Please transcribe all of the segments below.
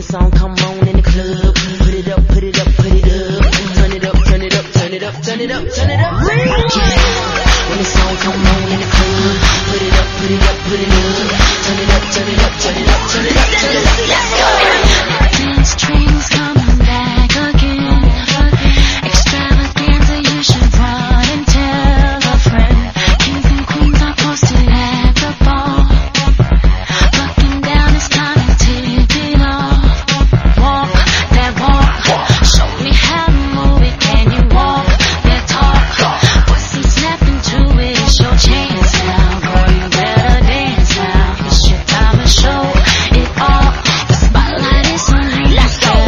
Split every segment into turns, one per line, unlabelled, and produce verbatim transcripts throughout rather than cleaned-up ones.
song come on in the club, put it up, put it up, put it up. Turn it up, turn it up, turn it up, turn it up, turn it up. When the song come on in the club, put it up, put it up, put it up. Turn it up, turn it up, turn it up, turn it up, turn it up. Let's go.
Dance trains coming back again. Extravaganza, you should run and tell a friend. Kings and queens are posted at the ball. Looking down, it's time to tip it off. Walk that walk, show me how to move it. Can you walk that talk? Put some snap into it, it's your chance now. Girl, you better dance now. It's your time to show it all. The spotlight is on you. Let's go.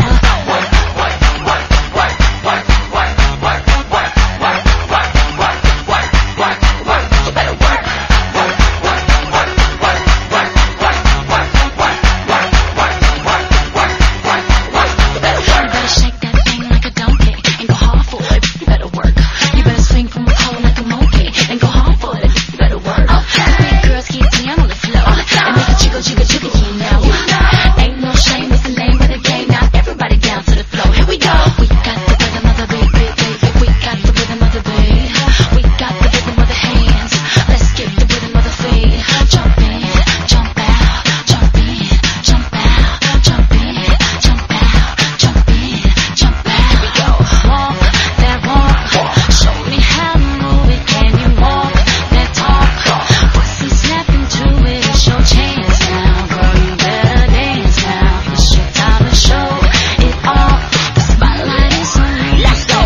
You better shake that thing like a donkey and go hard for it. You better work. You better swing from a pole like a monkey and go hard for it. You better work. Big girls keep down on the floor and make it jiggle, jiggle, jiggle. You know, ain't no shame. It's the name of the game. Now everybody down to the floor. Here we go. We got the rhythm of the beat, beat, beat. We got the rhythm of the beat. We got the rhythm of the hands. Let's get the rhythm of the feet. Jump in, jump out, jump in, jump out, jump in, jump out, jump in, jump out. Here we go. Walk that walk. Show me how to move it. Can you walk that talk? Put some snap into it. It's your chance now. Girl, you better dance now. It's your time to show it all. The spotlight is on you. Let's go.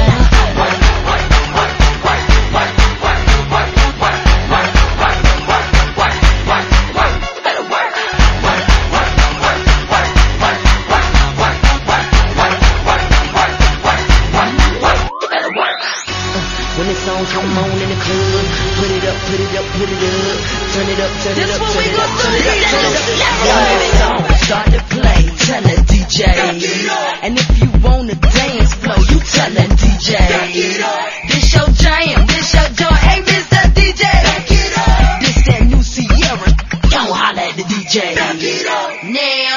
When the song come on in the club, put it up, put it up, put it up. Turn it up, turn it up, turn it up, turn it up, turn it up. When the song start to play, tell the D J. And if you wanna dance flow, you tell the D J. This your jam, this your joint, hey Mister D J. This that new Sierra, go holla at the D J. Now